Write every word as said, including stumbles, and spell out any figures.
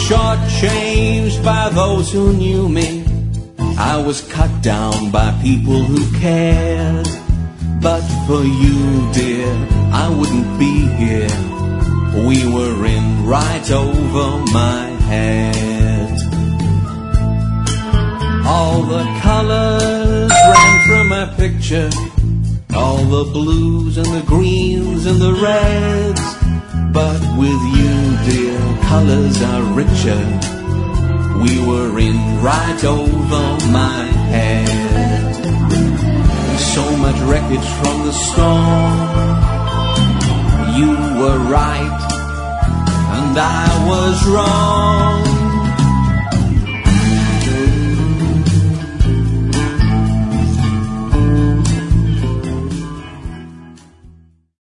shortchanged by those who knew me. I was cut down by people who cared. But for you, dear, I wouldn't be here. We were in right over my head. All the colors ran from my picture, all the blues and the greens and the reds. But with you, dear, colors are richer. We were in right over my head. So much wreckage from the storm. You were right and I was wrong.